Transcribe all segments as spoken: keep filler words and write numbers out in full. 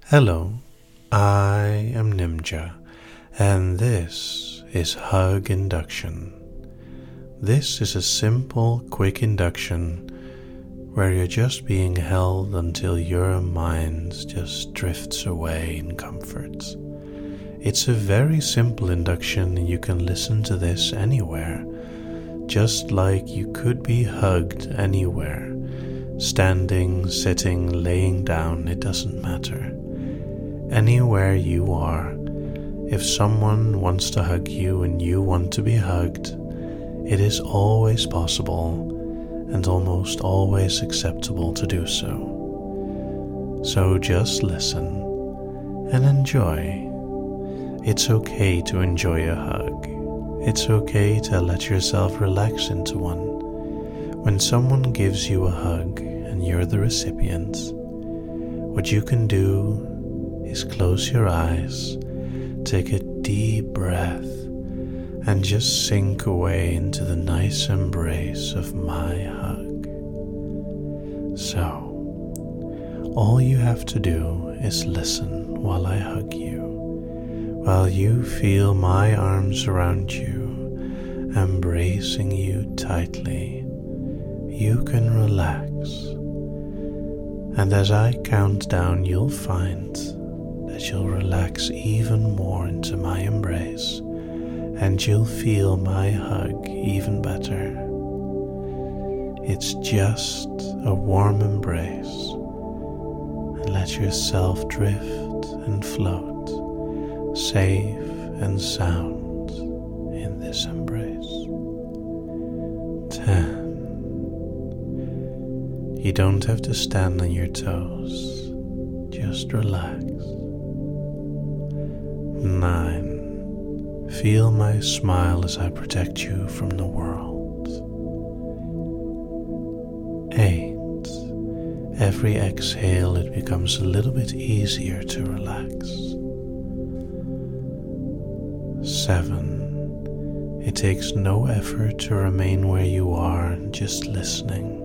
Hello, I am Nimja, and this is Hug Induction. This is a simple, quick induction where you're just being held until your mind just drifts away in comfort. It's a very simple induction, and you can listen to this anywhere, just like you could be hugged anywhere. Standing, sitting, laying down, it doesn't matter. Anywhere you are, if someone wants to hug you and you want to be hugged, it is always possible and almost always acceptable to do so. So just listen and enjoy. It's okay to enjoy a hug. It's okay to let yourself relax into one. When someone gives you a hug and you're the recipient, what you can do is close your eyes, take a deep breath, and just sink away into the nice embrace of my hug. So, all you have to do is listen while I hug you, while you feel my arms around you, embracing you tightly. You can relax, and as I count down, you'll find that you'll relax even more into my embrace, and you'll feel my hug even better. It's just a warm embrace, and let yourself drift and float, safe and sound in this embrace. Ten. You don't have to stand on your toes, just relax. Nine. Feel my smile as I protect you from the world. Eight. Every exhale it becomes a little bit easier to relax. Seven. It takes no effort to remain where you are, just listening.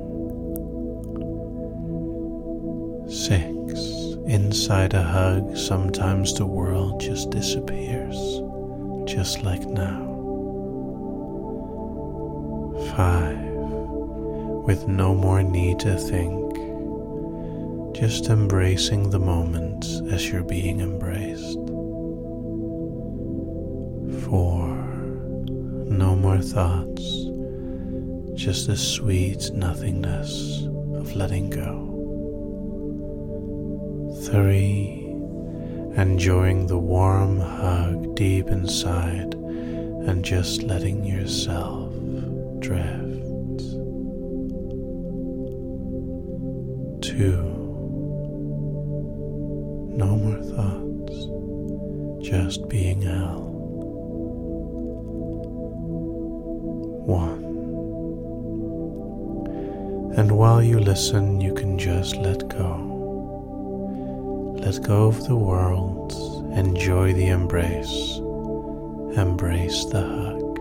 Six. Inside a hug, sometimes the world just disappears, just like now. Five. With no more need to think, just embracing the moment as you're being embraced. Four. No more thoughts, just the sweet nothingness of letting go. Three. Enjoying the warm hug deep inside and just letting yourself drift. Two. No more thoughts, just being held. One. And while you listen, you can just let go. Let go of the world, enjoy the embrace, embrace the hug.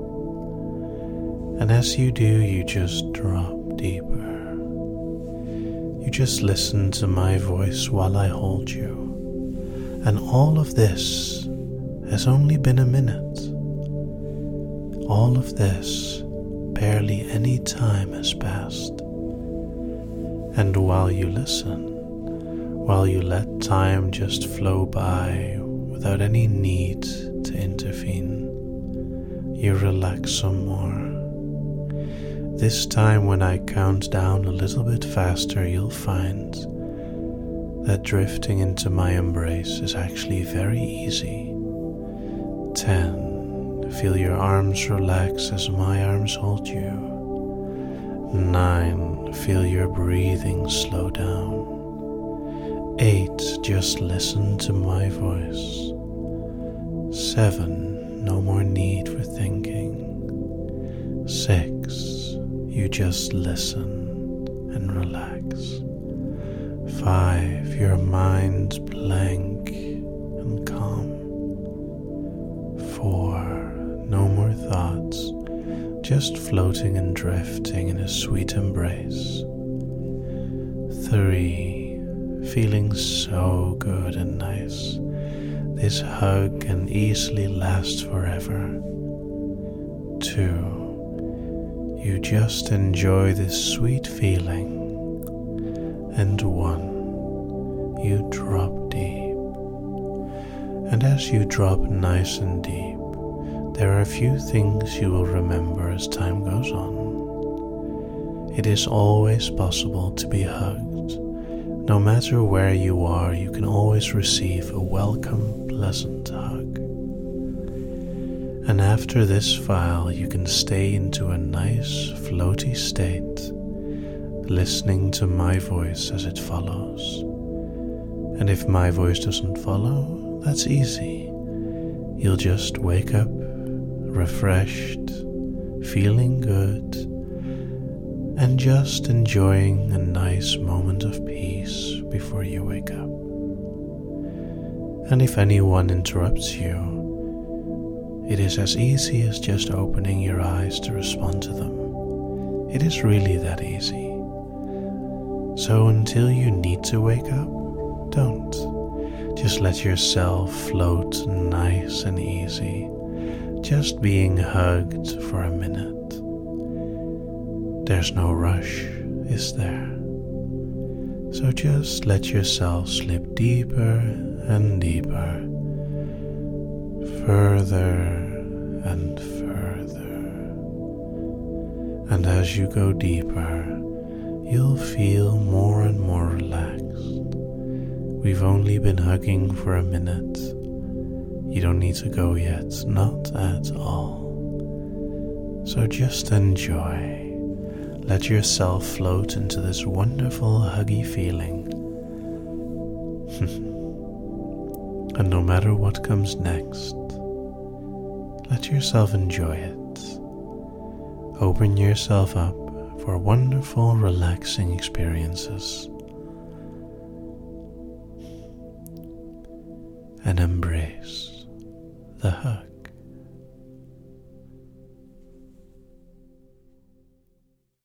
And as you do, you just drop deeper. You just listen to my voice while I hold you. And all of this has only been a minute. All of this, barely any time has passed. And while you listen, while you let time just flow by without any need to intervene, you relax some more. This time when I count down a little bit faster, you'll find that drifting into my embrace is actually very easy. Ten. Feel your arms relax as my arms hold you. Nine. Feel your breathing slow down. Eight. Just listen to my voice. Seven. No more need for thinking. Six. You just listen and relax. Five. Your mind's blank and calm. Four. No more thoughts, just floating and drifting in a sweet embrace. Three. feeling so good and nice. This hug can easily last forever. Two, you just enjoy this sweet feeling. And one, you drop deep. And as you drop nice and deep, there are a few things you will remember as time goes on. It is always possible to be hugged. No matter where you are, you can always receive a welcome, pleasant hug. And after this file, you can stay into a nice, floaty state, listening to my voice as it follows. And if my voice doesn't follow, that's easy. You'll just wake up, refreshed, feeling good, and just enjoying a nice moment of peace before you wake up. And if anyone interrupts you, it is as easy as just opening your eyes to respond to them. It is really that easy. So until you need to wake up, don't. Just let yourself float nice and easy, just being hugged for a minute. There's no rush, is there? So just let yourself slip deeper and deeper, further and further. And as you go deeper, you'll feel more and more relaxed. We've only been hugging for a minute. You don't need to go yet, not at all. So just enjoy. Let yourself float into this wonderful huggy feeling. And no matter what comes next, let yourself enjoy it. Open yourself up for wonderful, relaxing experiences. And embrace.